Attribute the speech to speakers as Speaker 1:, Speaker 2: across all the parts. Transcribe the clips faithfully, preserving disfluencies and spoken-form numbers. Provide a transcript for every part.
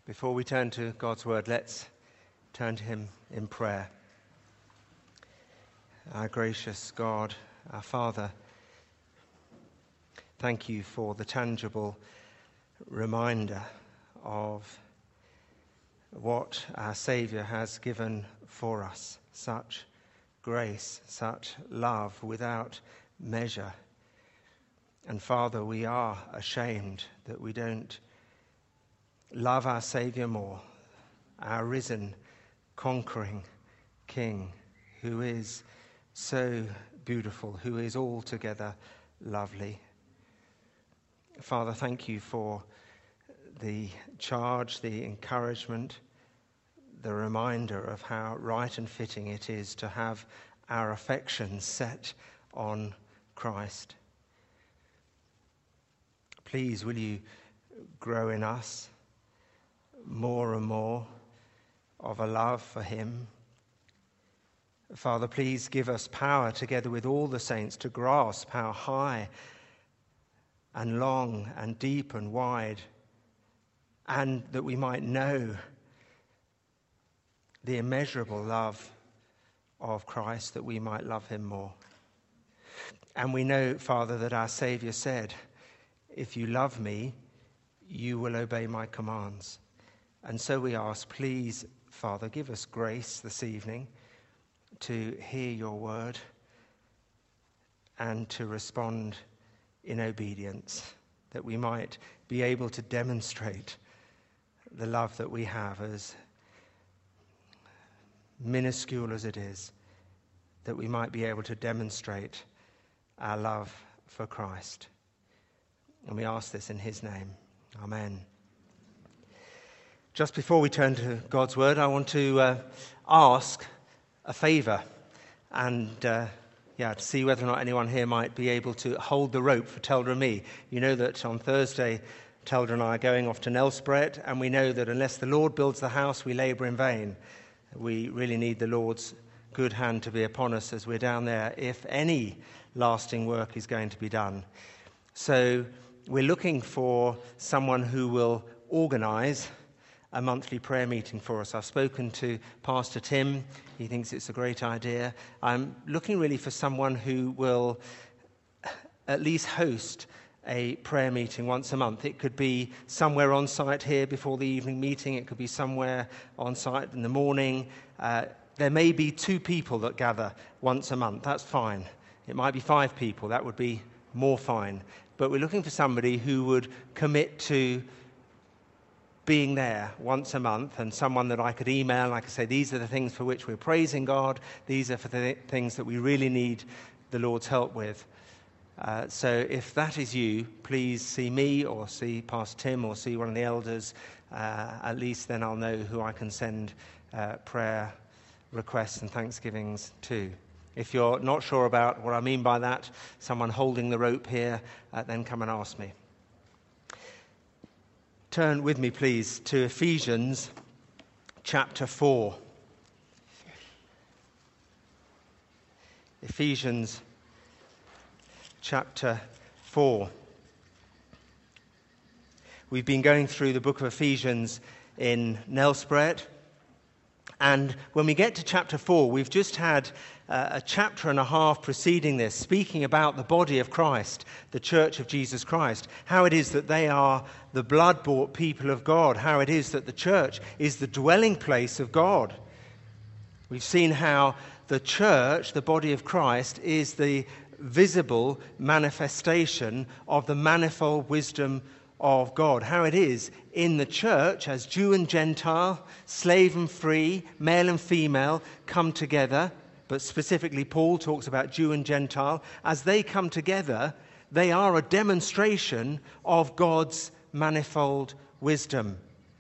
Speaker 1: Before we turn to God's word, let's turn to him in prayer. Our gracious God, our Father, thank you for the tangible reminder of what our Saviour has given for us. Such grace, such love without measure. And Father, we are ashamed that we don't love our Saviour more, our risen, conquering King, who is so beautiful, who is altogether lovely. Father, thank you for the charge, the encouragement, the reminder of how right and fitting it is to have our affections set on Christ. Please, will you grow in us more and more of a love for him. Father, please give us power together with all the saints to grasp how high and long and deep and wide, and that we might know the immeasurable love of Christ, that we might love him more. And we know, Father, that our Saviour said, if you love me, you will obey my commands. And so we ask, please, Father, give us grace this evening to hear your word and to respond in obedience, that we might be able to demonstrate the love that we have, as minuscule as it is, that we might be able to demonstrate our love for Christ. And we ask this in his name. Amen. Just before we turn to God's word, I want to uh, ask a favour and uh, yeah, to see whether or not anyone here might be able to hold the rope for Telda and me. You know that on Thursday, Telda and I are going off to Nelsbrett, and we know that unless the Lord builds the house, we labour in vain. We really need the Lord's good hand to be upon us as we're down there, if any lasting work is going to be done. So we're looking for someone who will organise a monthly prayer meeting for us. I've spoken to Pastor Tim. He thinks it's a great idea. I'm looking really for someone who will at least host a prayer meeting once a month. It could be somewhere on site here before the evening meeting. It could be somewhere on site in the morning. Uh, there may be two people that gather once a month. That's fine. It might be five people. That would be more fine. But we're looking for somebody who would commit to being there once a month, and someone that I could email and I could say, these are the things for which we're praising God. These are for the things that we really need the Lord's help with. Uh, so if that is you, please see me or see Pastor Tim or see one of the elders. Uh, at least then I'll know who I can send uh, prayer requests and thanksgivings to. If you're not sure about what I mean by that, someone holding the rope here, uh, then come and ask me. Turn with me, please, to Ephesians chapter four. Ephesians chapter four. We've been going through the book of Ephesians in Nelsbrett. And when we get to chapter four, we've just had uh, a chapter and a half preceding this, speaking about the body of Christ, the church of Jesus Christ, how it is that they are the blood-bought people of God, how it is that the church is the dwelling place of God. We've seen how the church, the body of Christ, is the visible manifestation of the manifold wisdom of God, how it is in the church as Jew and Gentile, slave and free, male and female come together, but specifically Paul talks about Jew and Gentile. As they come together, they are a demonstration of God's manifold wisdom.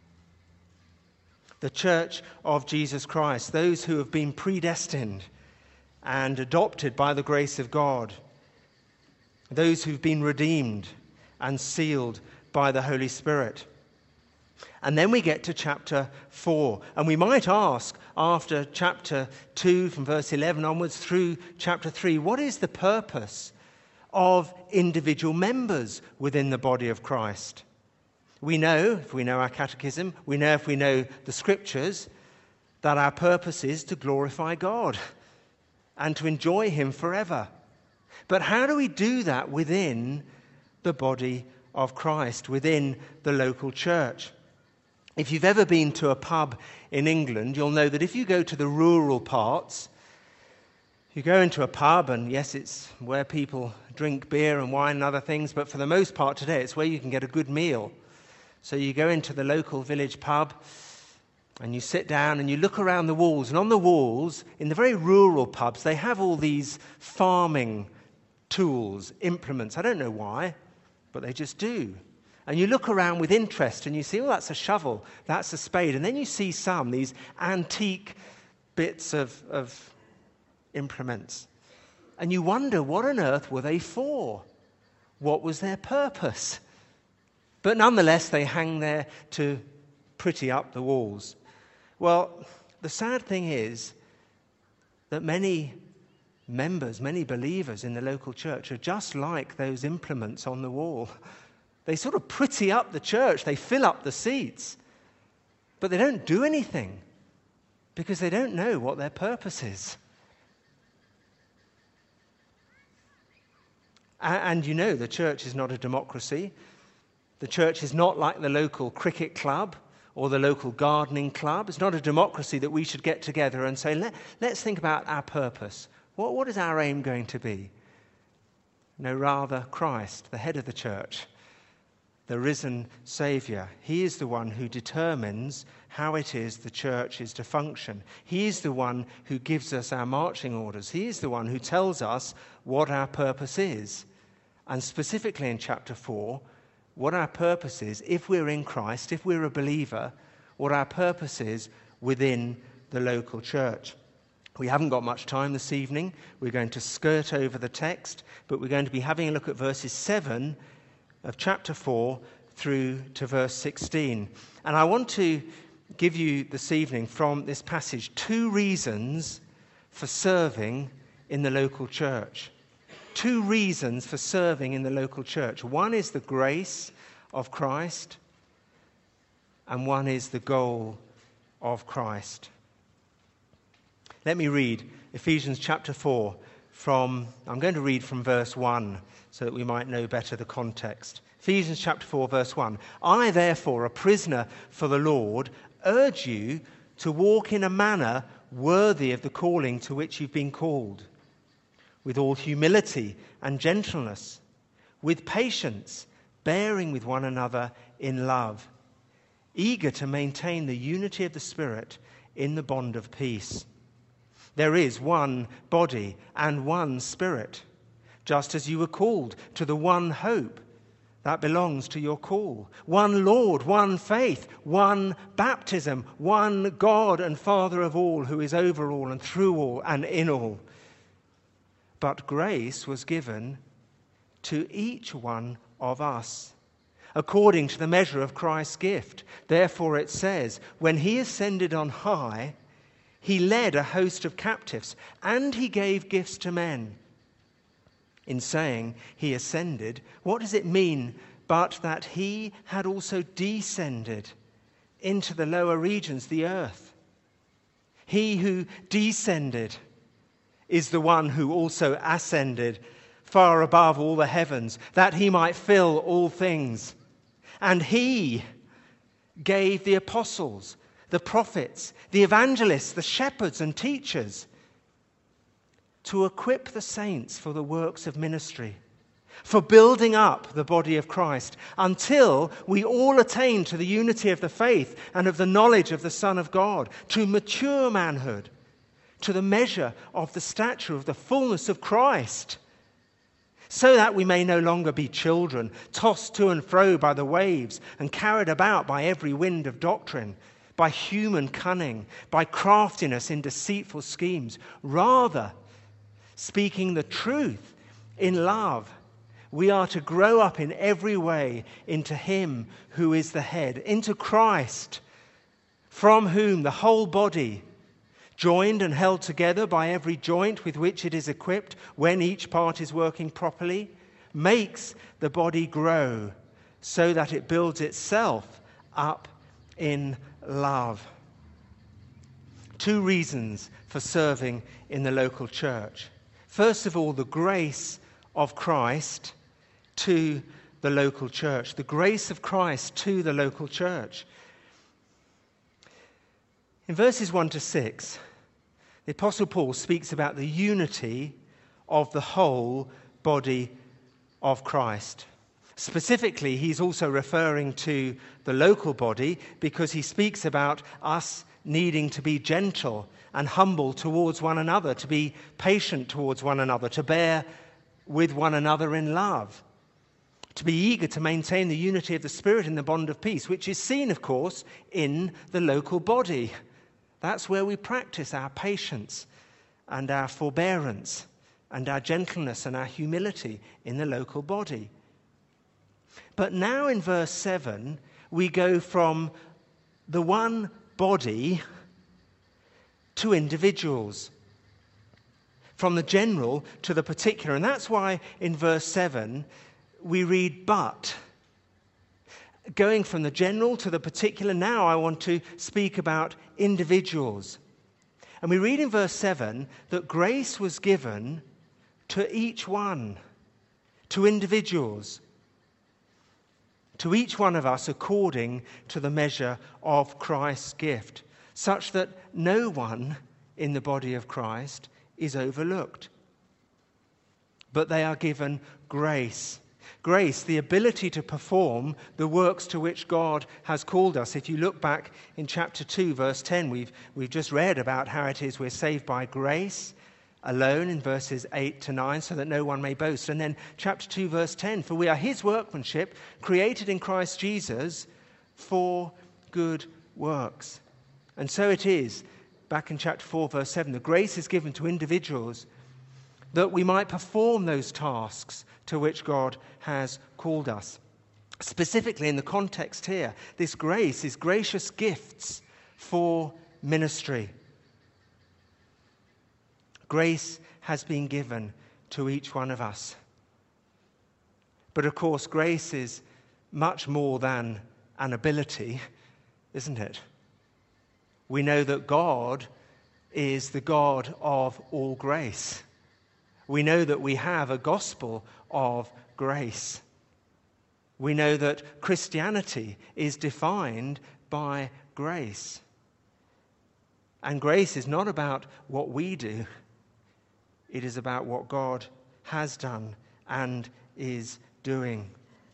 Speaker 1: The church of Jesus Christ, those who have been predestined and adopted by the grace of God, those who've been redeemed and sealed by the Holy Spirit. And then we get to chapter four. And we might ask, after chapter two, from verse eleven onwards through chapter three, what is the purpose of individual members within the body of Christ? We know, if we know our catechism, we know if we know the scriptures, that our purpose is to glorify God and to enjoy him forever. But how do we do that within the body of Christ, within the local church? If you've ever been to a pub in England, you'll know that if you go to the rural parts, you go into a pub, and yes, it's where people drink beer and wine and other things, but for the most part today, it's where you can get a good meal. So you go into the local village pub, and you sit down and you look around the walls. And on the walls, in the very rural pubs, they have all these farming tools, implements. I don't know why, but they just do. And you look around with interest and you see, oh, that's a shovel, that's a spade. And then you see some, these antique bits of, of implements. And you wonder, what on earth were they for? What was their purpose? But nonetheless, they hang there to pretty up the walls. Well, the sad thing is that many members, many believers in the local church are just like those implements on the wall. They sort of pretty up the church, they fill up the seats, but they don't do anything because they don't know what their purpose is. And you know, the church is not a democracy. The church is not like the local cricket club or the local gardening club. It's not a democracy that we should get together and say, Let, let's think about our purpose. What, what is our aim going to be? No, rather Christ, the head of the church, the risen Saviour. He is the one who determines how it is the church is to function. He is the one who gives us our marching orders. He is the one who tells us what our purpose is. And specifically in chapter four, what our purpose is, if we're in Christ, if we're a believer, what our purpose is within the local church. We haven't got much time this evening. We're going to skirt over the text, but we're going to be having a look at verses seven of chapter four through to verse sixteen. And I want to give you this evening from this passage two reasons for serving in the local church. Two reasons for serving in the local church. One is the grace of Christ, and one is the goal of Christ. Let me read Ephesians chapter four from, I'm going to read from verse one so that we might know better the context. Ephesians chapter four, verse one. I, therefore, a prisoner for the Lord, urge you to walk in a manner worthy of the calling to which you've been called, with all humility and gentleness, with patience, bearing with one another in love, eager to maintain the unity of the Spirit in the bond of peace. There is one body and one Spirit, just as you were called to the one hope that belongs to your call. One Lord, one faith, one baptism, one God and Father of all, who is over all and through all and in all. But grace was given to each one of us, according to the measure of Christ's gift. Therefore it says, when he ascended on high, he led a host of captives, and he gave gifts to men. In saying he ascended, what does it mean but that he had also descended into the lower regions, the earth? He who descended is the one who also ascended far above all the heavens, that he might fill all things. And he gave the apostles, the prophets, the evangelists, the shepherds and teachers to equip the saints for the works of ministry, for building up the body of Christ, until we all attain to the unity of the faith and of the knowledge of the Son of God, to mature manhood, to the measure of the stature of the fullness of Christ, so that we may no longer be children, tossed to and fro by the waves and carried about by every wind of doctrine, by human cunning, by craftiness in deceitful schemes. Rather, speaking the truth in love, we are to grow up in every way into him who is the head, into Christ, from whom the whole body, joined and held together by every joint with which it is equipped, when each part is working properly, makes the body grow so that it builds itself up in love. Two reasons for serving in the local church. First of all, the grace of Christ to the local church. The grace of Christ to the local church. In verses one to six, the Apostle Paul speaks about the unity of the whole body of Christ. Specifically, he's also referring to the local body because he speaks about us needing to be gentle and humble towards one another, to be patient towards one another, to bear with one another in love, to be eager to maintain the unity of the Spirit in the bond of peace, which is seen, of course, in the local body. That's where we practice our patience and our forbearance and our gentleness and our humility in the local body. But now in verse seven, we go from the one body to individuals, from the general to the particular. And that's why in verse seven we read, but. Going from the general to the particular, now I want to speak about individuals. And we read in verse seven that grace was given to each one, to individuals, to each one of us according to the measure of Christ's gift, such that no one in the body of Christ is overlooked. But they are given grace. Grace, the ability to perform the works to which God has called us. If you look back in chapter two, verse ten, we've, we've just read about how it is we're saved by grace alone in verses eight to nine, so that no one may boast. And then chapter two, verse ten, for we are his workmanship, created in Christ Jesus for good works. And so it is, back in chapter four, verse seven, the grace is given to individuals that we might perform those tasks to which God has called us. Specifically in the context here, this grace is gracious gifts for ministry. Grace has been given to each one of us. But of course, grace is much more than an ability, isn't it? We know that God is the God of all grace. We know that we have a gospel of grace. We know that Christianity is defined by grace. And grace is not about what we do. It is about what God has done and is doing.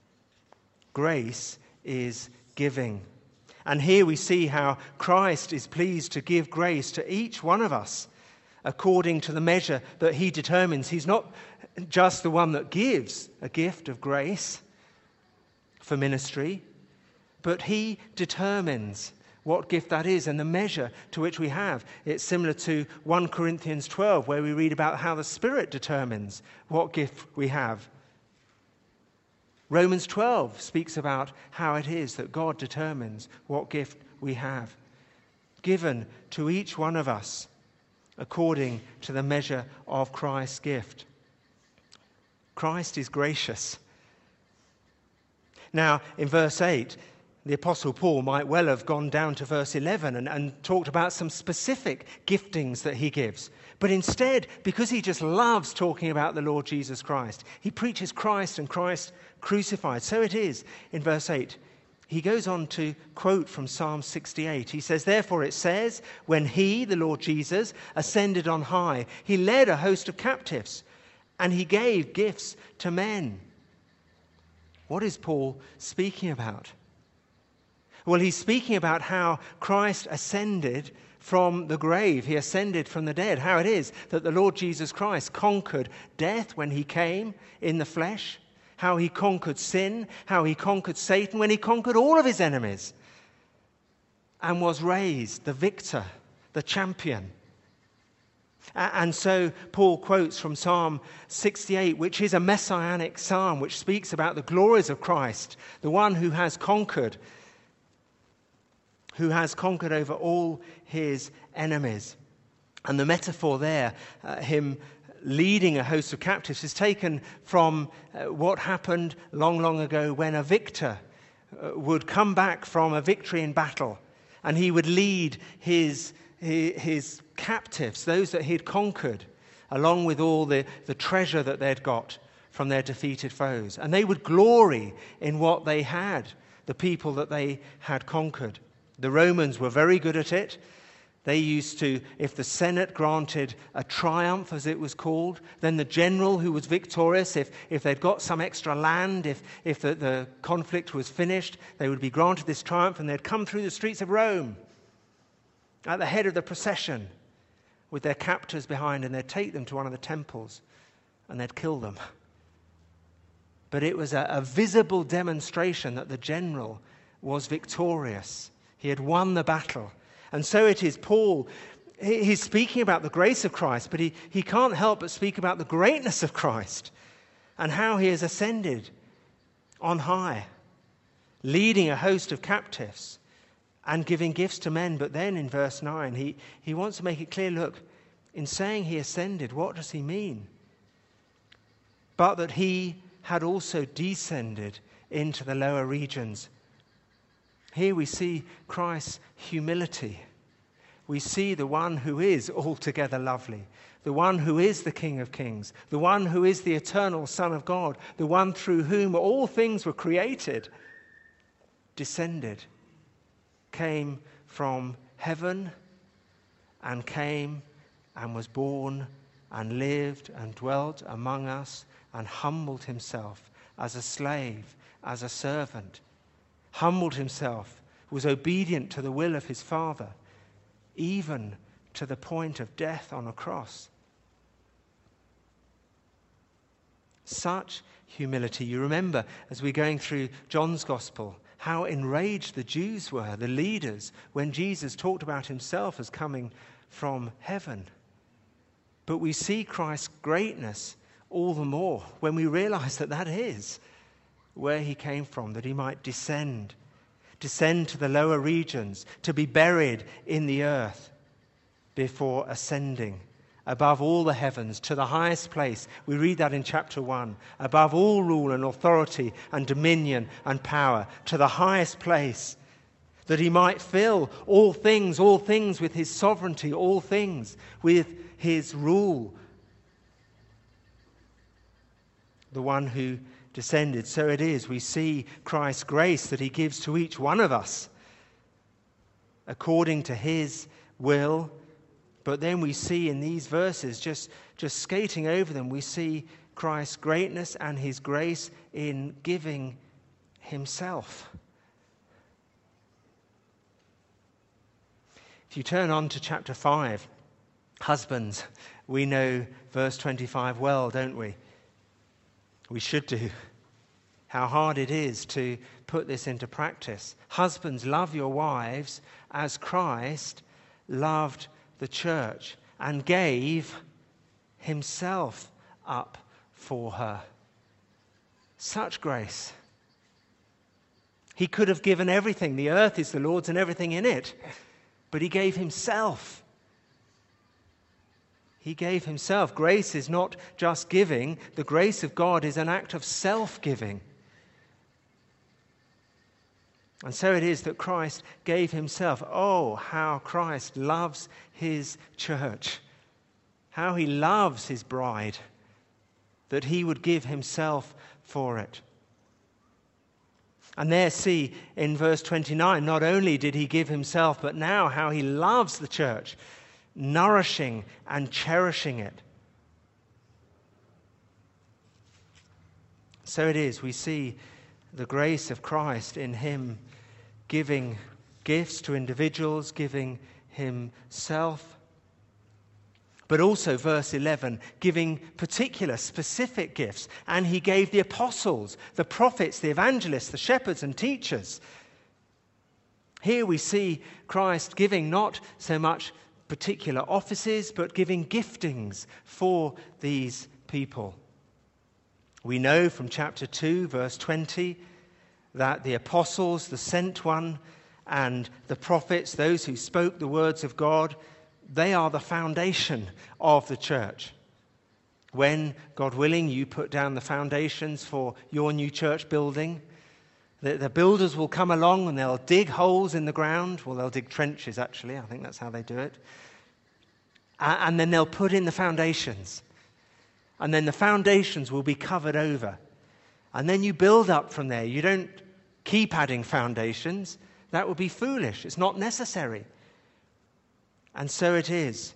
Speaker 1: Grace is giving. And here we see how Christ is pleased to give grace to each one of us according to the measure that he determines. He's not just the one that gives a gift of grace for ministry, but he determines what gift that is and the measure to which we have. It's similar to First Corinthians twelve, where we read about how the Spirit determines what gift we have. Romans twelve speaks about how it is that God determines what gift we have, given to each one of us according to the measure of Christ's gift. Christ is gracious. Now, in verse eight, the Apostle Paul might well have gone down to verse eleven and, and talked about some specific giftings that he gives. But instead, because he just loves talking about the Lord Jesus Christ, he preaches Christ and Christ crucified. So it is in verse eight. He goes on to quote from Psalm sixty-eight. He says, therefore it says, when he, the Lord Jesus, ascended on high, he led a host of captives and he gave gifts to men. What is Paul speaking about? Well, he's speaking about how Christ ascended from the grave. He ascended from the dead. How it is that the Lord Jesus Christ conquered death when he came in the flesh. How he conquered sin. How he conquered Satan when he conquered all of his enemies. And was raised the victor, the champion. And so Paul quotes from Psalm sixty-eight, which is a messianic psalm, which speaks about the glories of Christ, the one who has conquered, who has conquered over all his enemies. And the metaphor there, uh, him leading a host of captives is taken from uh, what happened long, long ago when a victor uh, would come back from a victory in battle, and he would lead his, his, his captives, those that he had conquered, along with all the, the treasure that they'd got from their defeated foes. And they would glory in what they had, the people that they had conquered. The Romans were very good at it. They used to, if the Senate granted a triumph, as it was called, then the general who was victorious, if, if they'd got some extra land, if, if the, the conflict was finished, they would be granted this triumph, and they'd come through the streets of Rome at the head of the procession with their captors behind, and they'd take them to one of the temples and they'd kill them. But it was a, a visible demonstration that the general was victorious. He had won the battle. And so it is Paul, he, he's speaking about the grace of Christ, but he, he can't help but speak about the greatness of Christ and how he has ascended on high, leading a host of captives and giving gifts to men. But then in verse nine, he, he wants to make it clear, look, in saying he ascended, what does he mean? But that he had also descended into the lower regions. Here we see Christ's humility. We see the one who is altogether lovely, the one who is the King of Kings, the one who is the eternal Son of God, the one through whom all things were created, descended, came from heaven and came and was born and lived and dwelt among us and humbled himself as a slave, as a servant, humbled himself, was obedient to the will of his Father, even to the point of death on a cross. Such humility. You remember, as we're going through John's Gospel, how enraged the Jews were, the leaders, when Jesus talked about himself as coming from heaven. But we see Christ's greatness all the more when we realize that that is where he came from, that he might descend, descend to the lower regions, to be buried in the earth before ascending above all the heavens to the highest place. We read that in chapter one. Above all rule and authority and dominion and power, to the highest place, that he might fill all things, all things with his sovereignty, all things with his rule. The one who descended. So it is, we see Christ's grace that he gives to each one of us according to his will. But then we see in these verses, just, just skating over them, we see Christ's greatness and his grace in giving himself. If you turn on to chapter five, husbands, we know verse twenty-five well, don't we? We should do. How hard it is to put this into practice. Husbands, love your wives as Christ loved the church and gave himself up for her. Such grace. He could have given everything. The earth is the Lord's and everything in it. But he gave himself. He gave himself. Grace is not just giving. The grace of God is an act of self-giving. And so it is that Christ gave himself. Oh, how Christ loves his church. How he loves his bride. That he would give himself for it. And there, see, in verse twenty-nine, not only did he give himself, but now how he loves the church, nourishing and cherishing it. So it is, we see the grace of Christ in him giving gifts to individuals, giving himself. But also, verse eleven, giving particular, specific gifts. And he gave the apostles, the prophets, the evangelists, the shepherds and teachers. Here we see Christ giving not so much particular offices, but giving giftings for these people. We know from chapter two, verse twenty, that the apostles, the sent one, and the prophets, those who spoke the words of God, they are the foundation of the church. When, God willing, you put down the foundations for your new church building, the, the builders will come along and they'll dig holes in the ground. Well, they'll dig trenches, actually. I think that's how they do it. Uh, and then they'll put in the foundations. And then the foundations will be covered over. And then you build up from there. You don't keep adding foundations. That would be foolish. It's not necessary. And so it is.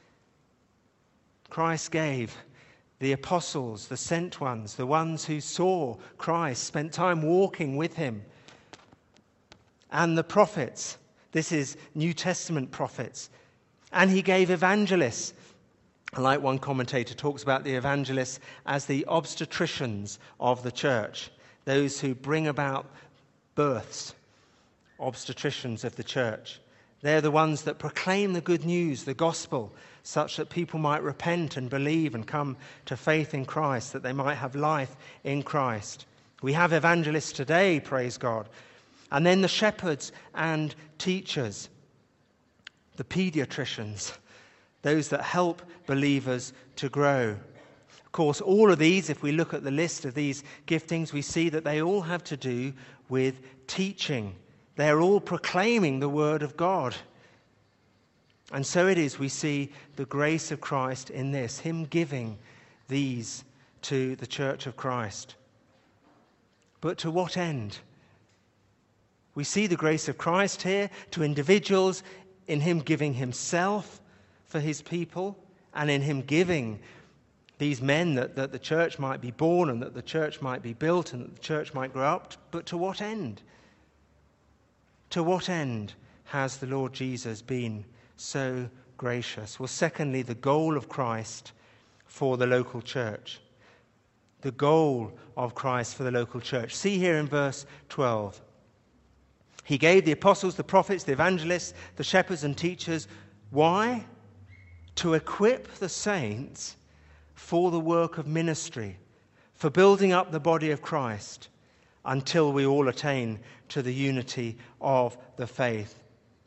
Speaker 1: Christ gave the apostles, the sent ones, the ones who saw Christ, spent time walking with him, and the prophets. This is New Testament prophets. And he gave evangelists. Like one commentator talks about the evangelists as the obstetricians of the church, those who bring about births, obstetricians of the church. They're the ones that proclaim the good news, the gospel, such that people might repent and believe and come to faith in Christ, that they might have life in Christ. We have evangelists today, praise God. And then the shepherds and teachers, the pediatricians, those that help believers to grow. Of course, all of these, if we look at the list of these giftings, we see that they all have to do with teaching. They're all proclaiming the word of God. And so it is, we see the grace of Christ in this, him giving these to the church of Christ. But to what end? We see the grace of Christ here to individuals in him giving himself for his people, and in him giving these men that, that the church might be born and that the church might be built and that the church might grow up. But to what end? To what end has the Lord Jesus been so gracious? Well, secondly, the goal of Christ for the local church. The goal of Christ for the local church. See here in verse twelve. He gave the apostles, the prophets, the evangelists, the shepherds and teachers. Why? To equip the saints for the work of ministry, for building up the body of Christ, until we all attain to the unity of the faith.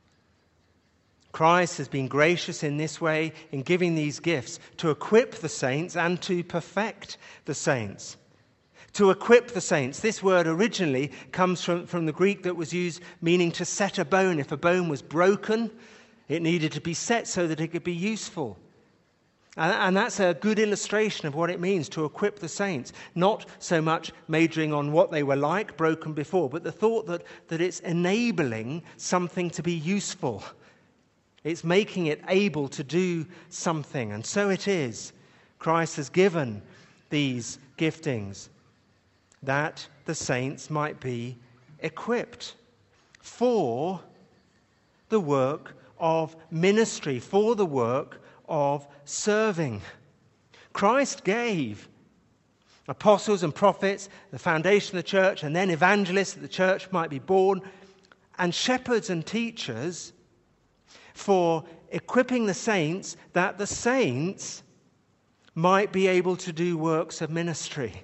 Speaker 1: Christ has been gracious in this way in giving these gifts to equip the saints and to perfect the saints. To equip the saints. This word originally comes from, from the Greek that was used meaning to set a bone. If a bone was broken, it needed to be set so that it could be useful. And, and that's a good illustration of what it means to equip the saints. Not so much majoring on what they were like, broken before, but the thought that, that it's enabling something to be useful. It's making it able to do something. And so it is. Christ has given these giftings that the saints might be equipped for the work of ministry, for the work of serving. Christ gave apostles and prophets, the foundation of the church, and then evangelists that the church might be born, and shepherds and teachers for equipping the saints that the saints might be able to do works of ministry.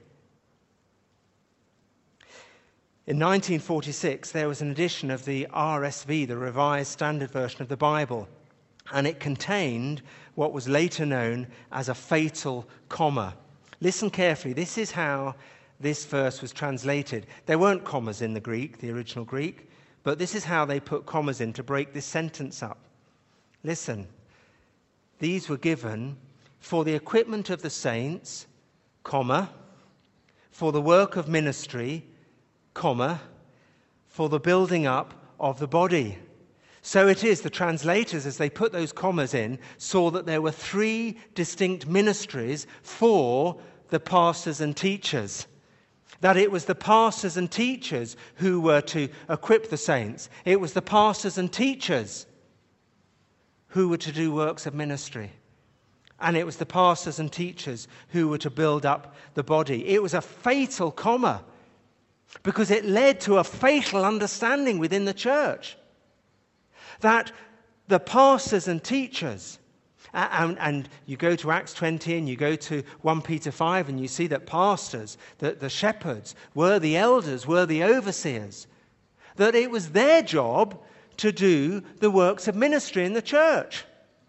Speaker 1: In nineteen forty-six, there was an edition of the R S V, the Revised Standard Version of the Bible, and it contained what was later known as a fatal comma. Listen carefully. This is how this verse was translated. There weren't commas in the Greek, the original Greek, but this is how they put commas in to break this sentence up. Listen. These were given for the equipment of the saints, comma, for the work of ministry, comma, for the building up of the body. So it is, the translators, as they put those commas in, saw that there were three distinct ministries for the pastors and teachers. That it was the pastors and teachers who were to equip the saints. It was the pastors and teachers who were to do works of ministry. And it was the pastors and teachers who were to build up the body. It was a fatal comma, because it led to a fatal understanding within the church that the pastors and teachers, and, and you go to Acts twenty and you go to First Peter five and you see that pastors, that the shepherds, were the elders, were the overseers, that it was their job to do the works of ministry in the church.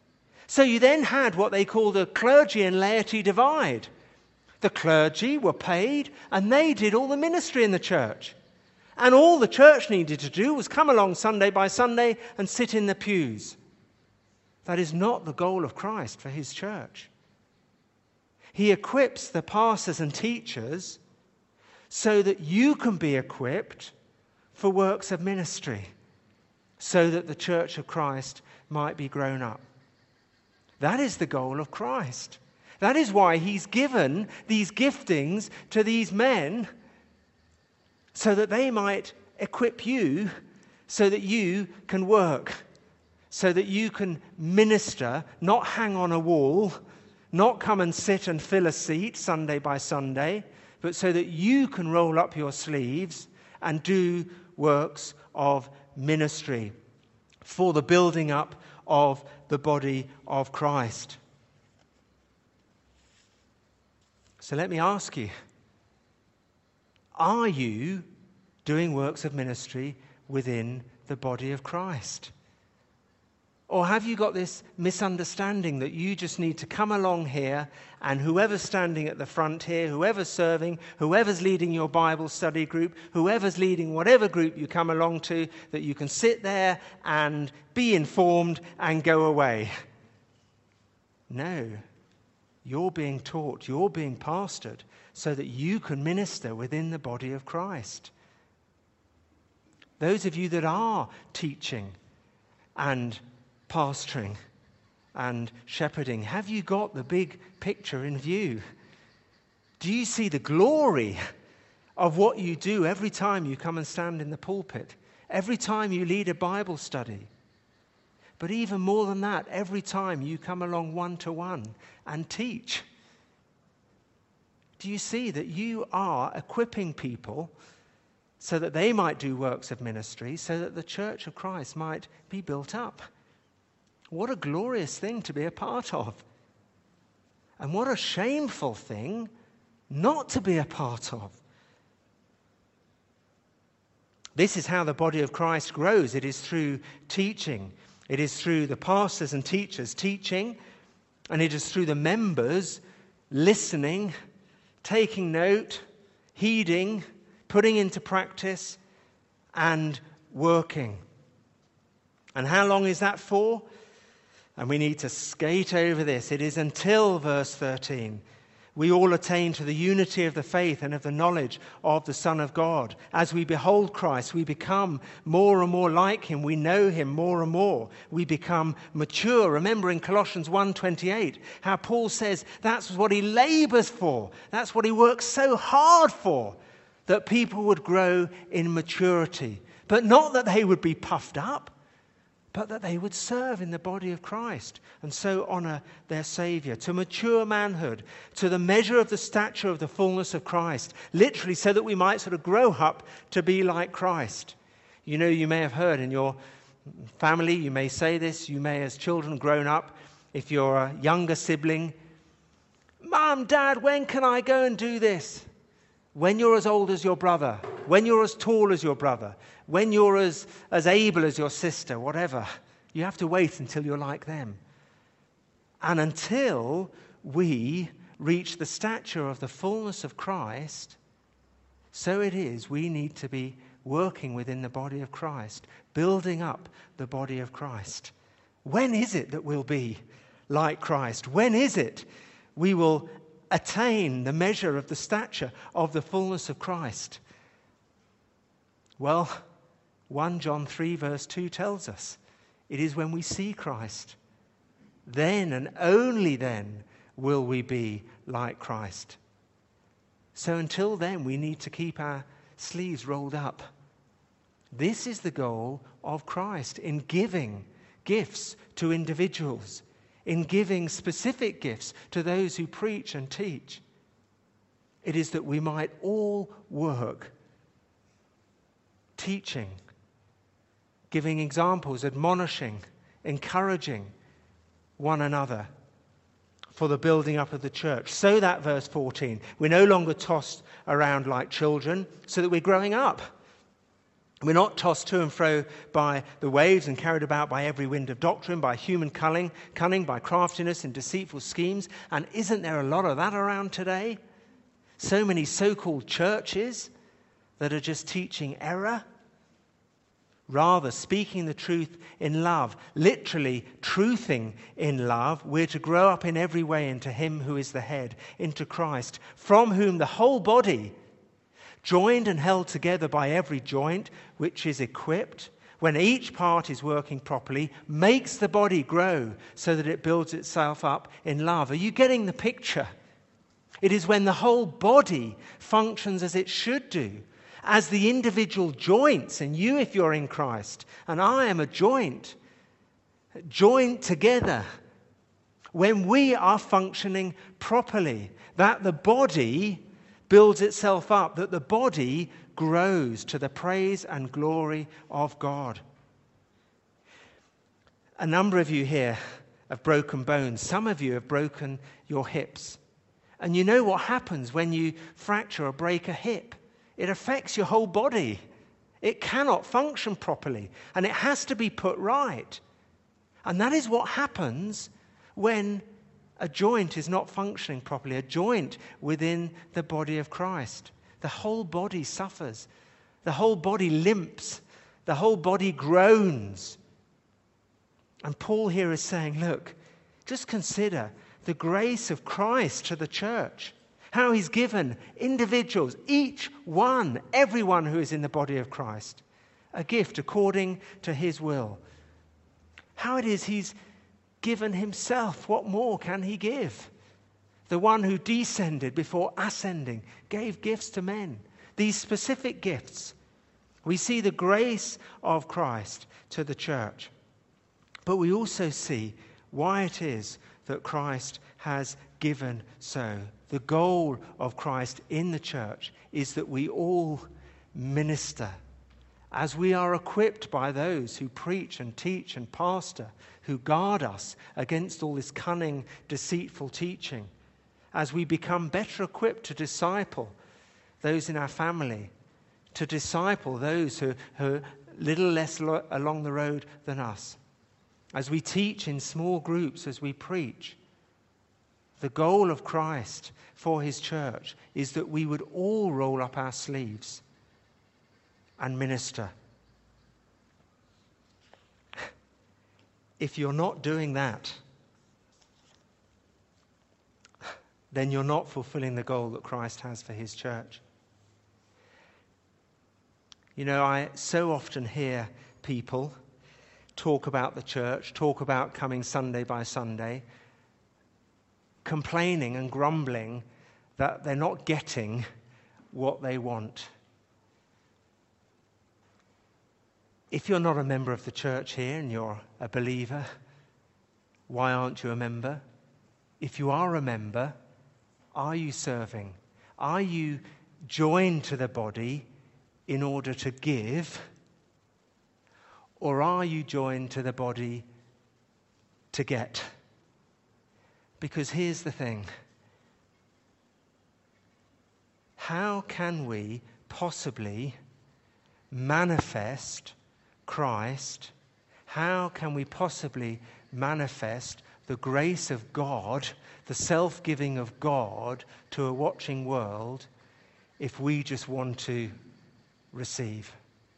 Speaker 1: So you then had what they called a clergy and laity divide. The clergy were paid and they did all the ministry in the church. And all the church needed to do was come along Sunday by Sunday and sit in the pews. That is not the goal of Christ for his church. He equips the pastors and teachers so that you can be equipped for works of ministry, so that the church of Christ might be grown up. That is the goal of Christ. That is why he's given these giftings to these men, so that they might equip you, so that you can work, so that you can minister, not hang on a wall, not come and sit and fill a seat Sunday by Sunday, but so that you can roll up your sleeves and do works of ministry for the building up of the body of Christ. So let me ask you, are you doing works of ministry within the body of Christ? Or have you got this misunderstanding that you just need to come along here and whoever's standing at the front here, whoever's serving, whoever's leading your Bible study group, whoever's leading whatever group you come along to, that you can sit there and be informed and go away? No. You're being taught, you're being pastored so that you can minister within the body of Christ. Those of you that are teaching and pastoring and shepherding, have you got the big picture in view? Do you see the glory of what you do every time you come and stand in the pulpit, every time you lead a Bible study? But even more than that, every time you come along one-to-one and teach. Do you see that you are equipping people so that they might do works of ministry, so that the church of Christ might be built up? What a glorious thing to be a part of. And what a shameful thing not to be a part of. This is how the body of Christ grows. It is through teaching. It is through the pastors and teachers teaching, and it is through the members listening, taking note, heeding, putting into practice, and working. And how long is that for? And we need to skate over this. It is until verse thirteen. We all attain to the unity of the faith and of the knowledge of the Son of God. As we behold Christ, we become more and more like him. We know him more and more. We become mature. Remember in Colossians one twenty-eight, how Paul says that's what he labors for. That's what he works so hard for, that people would grow in maturity. But not that they would be puffed up, but that they would serve in the body of Christ and so honor their Savior, to mature manhood, to the measure of the stature of the fullness of Christ, literally so that we might sort of grow up to be like Christ. You know, you may have heard in your family, you may say this, you may as children grown up, if you're a younger sibling, Mom, Dad, when can I go and do this? When you're as old as your brother, when you're as tall as your brother, when you're as, as able as your sister, whatever. You have to wait until you're like them. And until we reach the stature of the fullness of Christ, so it is we need to be working within the body of Christ, building up the body of Christ. When is it that we'll be like Christ? When is it we will attain the measure of the stature of the fullness of Christ? Well, First John three verse two tells us it is when we see Christ. Then and only then will we be like Christ. So until then, we need to keep our sleeves rolled up. This is the goal of Christ in giving gifts to individuals, in giving specific gifts to those who preach and teach. It is that we might all work teaching, giving examples, admonishing, encouraging one another for the building up of the church. So that, verse fourteen, we're no longer tossed around like children, so that we're growing up. We're not tossed to and fro by the waves and carried about by every wind of doctrine, by human cunning, cunning, by craftiness and deceitful schemes. And isn't there a lot of that around today? So many so-called churches that are just teaching error. Rather, speaking the truth in love, literally truthing in love, we're to grow up in every way into him who is the head, into Christ, from whom the whole body, joined and held together by every joint, which is equipped, when each part is working properly, makes the body grow so that it builds itself up in love. Are you getting the picture? It is when the whole body functions as it should do, as the individual joints, and you if you're in Christ, and I am a joint, joined together, when we are functioning properly, that the body builds itself up, that the body grows to the praise and glory of God. A number of you here have broken bones. Some of you have broken your hips. And you know what happens when you fracture or break a hip? It affects your whole body. It cannot function properly, and it has to be put right. And that is what happens when a joint is not functioning properly, a joint within the body of Christ. The whole body suffers. The whole body limps. The whole body groans. And Paul here is saying, look, just consider the grace of Christ to the church. How he's given individuals, each one, everyone who is in the body of Christ, a gift according to his will. How it is he's given himself. What more can he give? The one who descended before ascending gave gifts to men. These specific gifts. We see the grace of Christ to the church. But we also see why it is that Christ has given so. The goal of Christ in the church is that we all minister as we are equipped by those who preach and teach and pastor, who guard us against all this cunning, deceitful teaching, as we become better equipped to disciple those in our family, to disciple those who, who are a little less lo- along the road than us, as we teach in small groups, as we preach. The goal of Christ for his church is that we would all roll up our sleeves and minister. If you're not doing that, then you're not fulfilling the goal that Christ has for his church. You know, I so often hear people talk about the church, talk about coming Sunday by Sunday, complaining and grumbling that they're not getting what they want. If you're not a member of the church here and you're a believer, why aren't you a member? If you are a member, are you serving? Are you joined to the body in order to give? Or are you joined to the body to get? Because here's the thing. How can we possibly manifest Christ? How can we possibly manifest the grace of God, the self-giving of God to a watching world if we just want to receive?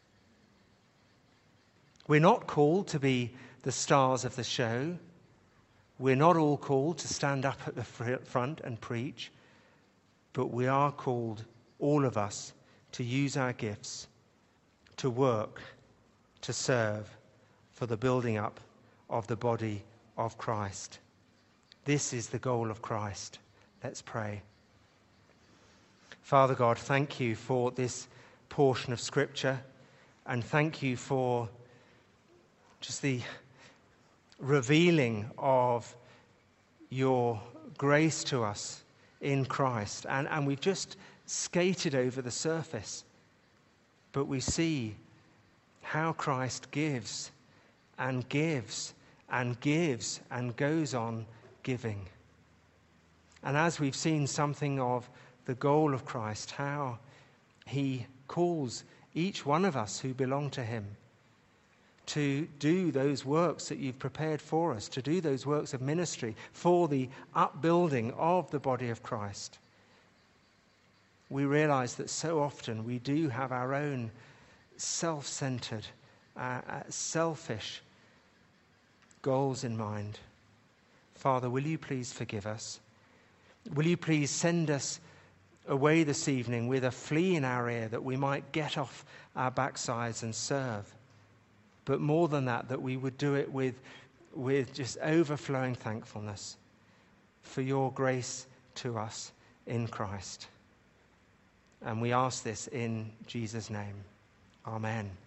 Speaker 1: We're not called to be the stars of the show. We're not all called to stand up at the front and preach, but we are called, all of us, to use our gifts, to work, to serve for the building up of the body of Christ. This is the goal of Christ. Let's pray. Father God, thank you for this portion of Scripture, and thank you for just the revealing of your grace to us in Christ. And, and we've just skated over the surface, but we see how Christ gives and gives and gives and goes on giving. And as we've seen something of the goal of Christ, how he calls each one of us who belong to him, to do those works that you've prepared for us, to do those works of ministry for the upbuilding of the body of Christ. We realize that so often we do have our own self-centered, uh, uh, selfish goals in mind. Father, will you please forgive us? Will you please send us away this evening with a flea in our ear that we might get off our backsides and serve? But more than that, that we would do it with, with just overflowing thankfulness for your grace to us in Christ. And we ask this in Jesus' name. Amen.